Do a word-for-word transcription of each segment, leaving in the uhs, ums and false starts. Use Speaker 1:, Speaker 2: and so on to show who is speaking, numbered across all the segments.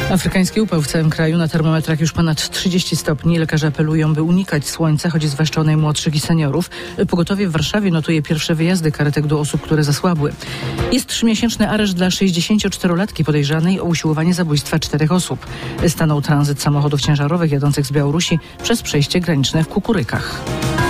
Speaker 1: Afrykański upał w całym kraju, na termometrach już ponad trzydzieści stopni. Lekarze apelują, by unikać słońca, choć zwłaszcza o najmłodszych i seniorów. Pogotowie w Warszawie notuje pierwsze wyjazdy karetek do osób, które zasłabły. Jest trzymiesięczny areszt dla sześćdziesięcioczterolatki podejrzanej o usiłowanie zabójstwa czterech osób. Stanął tranzyt samochodów ciężarowych jadących z Białorusi przez przejście graniczne w Kukurykach.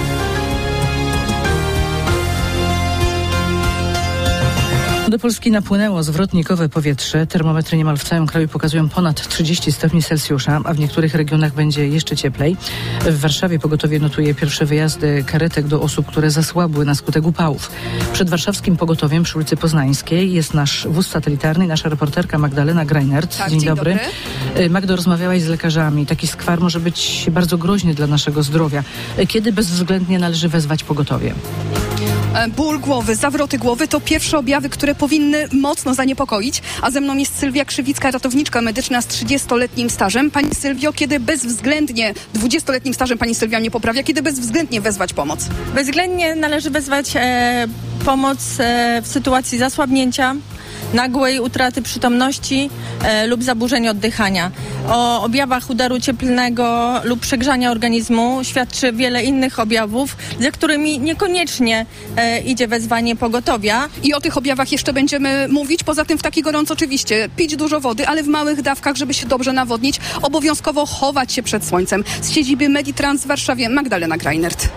Speaker 1: Do Polski napłynęło zwrotnikowe powietrze. Termometry niemal w całym kraju pokazują ponad trzydzieści stopni Celsjusza, a w niektórych regionach będzie jeszcze cieplej. W Warszawie pogotowie notuje pierwsze wyjazdy karetek do osób, które zasłabły na skutek upałów. Przed warszawskim pogotowiem przy ulicy Poznańskiej jest nasz wóz satelitarny, nasza reporterka Magdalena Greinert.
Speaker 2: Tak,
Speaker 1: dzień,
Speaker 2: dzień
Speaker 1: dobry. dobry. Magdo, rozmawiałaś z lekarzami. Taki skwar może być bardzo groźny dla naszego zdrowia. Kiedy bezwzględnie należy wezwać pogotowie?
Speaker 2: Ból głowy, zawroty głowy to pierwsze objawy, które powinny mocno zaniepokoić. A ze mną jest Sylwia Krzywicka, ratowniczka medyczna z trzydziestoletnim stażem. Pani Sylwio, kiedy bezwzględnie, dwudziestoletnim stażem pani Sylwia mnie poprawia, kiedy bezwzględnie wezwać pomoc?
Speaker 3: Bezwzględnie należy wezwać e, pomoc e, w sytuacji zasłabnięcia, nagłej utraty przytomności e, lub zaburzeń oddychania. O objawach udaru cieplnego lub przegrzania organizmu świadczy wiele innych objawów, za którymi niekoniecznie e, idzie wezwanie pogotowia.
Speaker 2: I o tych objawach jeszcze będziemy mówić. Poza tym w taki gorąco oczywiście pić dużo wody, ale w małych dawkach, żeby się dobrze nawodnić. Obowiązkowo chować się przed słońcem. Z siedziby Meditrans w Warszawie Magdalena Greinert.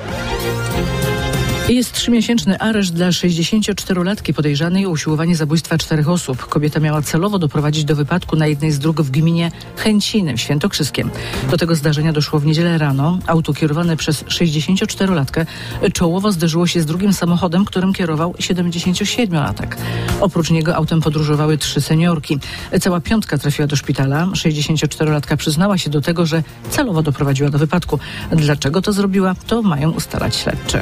Speaker 1: Jest trzymiesięczny areszt dla sześćdziesięcioczterolatki podejrzanej o usiłowanie zabójstwa czterech osób. Kobieta miała celowo doprowadzić do wypadku na jednej z dróg w gminie Chęciny w Świętokrzyskiem. Do tego zdarzenia doszło w niedzielę rano. Auto kierowane przez sześćdziesięcioczterolatkę czołowo zderzyło się z drugim samochodem, którym kierował siedemdziesięciosiedmiolatek. Oprócz niego autem podróżowały trzy seniorki. Cała piątka trafiła do szpitala. sześćdziesięcioczterolatka przyznała się do tego, że celowo doprowadziła do wypadku. Dlaczego to zrobiła, to mają ustalać śledczy.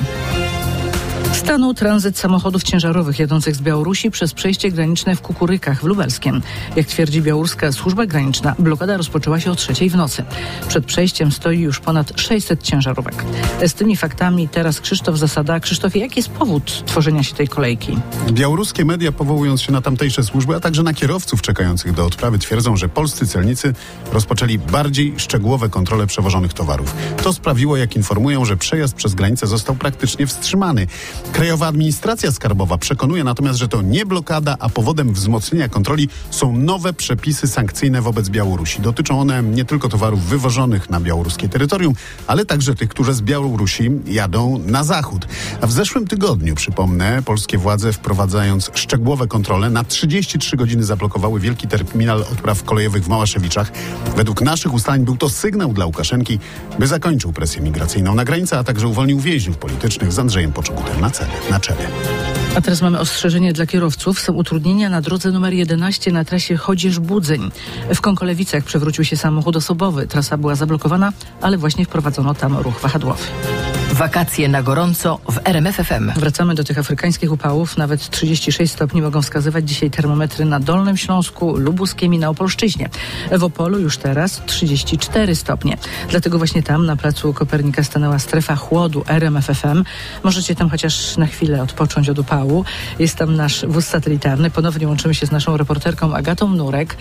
Speaker 1: Stanął tranzyt samochodów ciężarowych jadących z Białorusi przez przejście graniczne w Kukurykach w Lubelskiem. Jak twierdzi białoruska służba graniczna, blokada rozpoczęła się o trzeciej w nocy. Przed przejściem stoi już ponad sześćset ciężarówek. Z tymi faktami teraz Krzysztof Zasada. Krzysztofie, jaki jest powód tworzenia się tej kolejki?
Speaker 4: Białoruskie media, powołując się na tamtejsze służby, a także na kierowców czekających do odprawy, twierdzą, że polscy celnicy rozpoczęli bardziej szczegółowe kontrole przewożonych towarów. To sprawiło, jak informują, że przejazd przez granicę został praktycznie wstrzymany. Krajowa Administracja Skarbowa przekonuje natomiast, że to nie blokada, a powodem wzmocnienia kontroli są nowe przepisy sankcyjne wobec Białorusi. Dotyczą one nie tylko towarów wywożonych na białoruskie terytorium, ale także tych, które z Białorusi jadą na zachód. A w zeszłym tygodniu, przypomnę, polskie władze, wprowadzając szczegółowe kontrole, na trzydzieści trzy godziny zablokowały wielki terminal odpraw kolejowych w Małaszewiczach. Według naszych ustaleń był to sygnał dla Łukaszenki, by zakończył presję migracyjną na granicy, a także uwolnił więźniów politycznych z Andrzejem Poczobutem na na czele.
Speaker 1: A teraz mamy ostrzeżenie dla kierowców. Są utrudnienia na drodze numer jedenaście na trasie Chodzież-Budzeń. W Kąkolewicach przewrócił się samochód osobowy. Trasa była zablokowana, ale właśnie wprowadzono tam ruch wahadłowy.
Speaker 5: Wakacje na gorąco w R M F F M.
Speaker 1: Wracamy do tych afrykańskich upałów. Nawet trzydzieści sześć stopni mogą wskazywać dzisiaj termometry na Dolnym Śląsku, Lubuskiem i na Opolszczyźnie. W Opolu już teraz trzydzieści cztery stopnie. Dlatego właśnie tam na placu Kopernika stanęła strefa chłodu R M F F M. Możecie tam chociaż na chwilę odpocząć od upału. Jest tam nasz wóz satelitarny. Ponownie łączymy się z naszą reporterką Agatą Mnurek.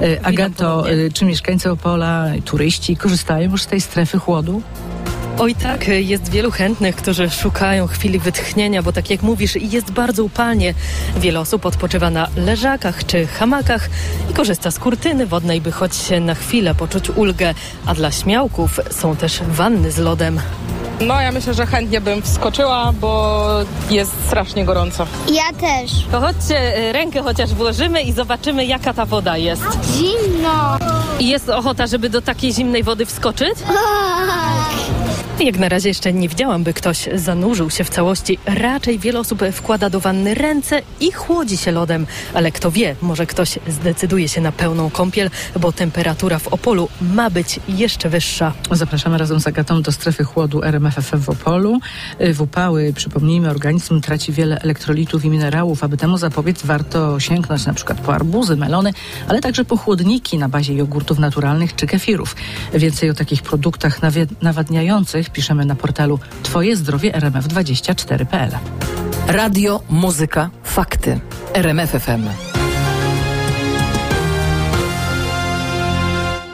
Speaker 1: Agato, czy mieszkańcy Opola, turyści korzystają już z tej strefy chłodu?
Speaker 6: Oj tak, jest wielu chętnych, którzy szukają chwili wytchnienia, bo tak jak mówisz, jest bardzo upalnie. Wiele osób odpoczywa na leżakach czy hamakach i korzysta z kurtyny wodnej, by choć na chwilę poczuć ulgę. A dla śmiałków są też wanny z lodem.
Speaker 7: No ja myślę, że chętnie bym wskoczyła, bo jest strasznie gorąco.
Speaker 8: Ja też.
Speaker 6: To chodźcie, rękę chociaż włożymy i zobaczymy, jaka ta woda jest.
Speaker 8: Zimno.
Speaker 6: I jest ochota, żeby do takiej zimnej wody wskoczyć?
Speaker 8: Tak.
Speaker 6: Jak na razie jeszcze nie widziałam, by ktoś zanurzył się w całości. Raczej wiele osób wkłada do wanny ręce i chłodzi się lodem. Ale kto wie, może ktoś zdecyduje się na pełną kąpiel, bo temperatura w Opolu ma być jeszcze wyższa.
Speaker 1: Zapraszamy razem z Agatą do strefy chłodu R M F F M w Opolu. W upały, przypomnijmy, organizm traci wiele elektrolitów i minerałów. Aby temu zapobiec, warto sięgnąć na przykład po arbuzy, melony, ale także po chłodniki na bazie jogurtów naturalnych czy kefirów. Więcej o takich produktach nawi- nawadniających piszemy na portalu twoje zdrowie r m f dwadzieścia cztery kropka p l.
Speaker 5: Radio, muzyka, fakty. R M F F M.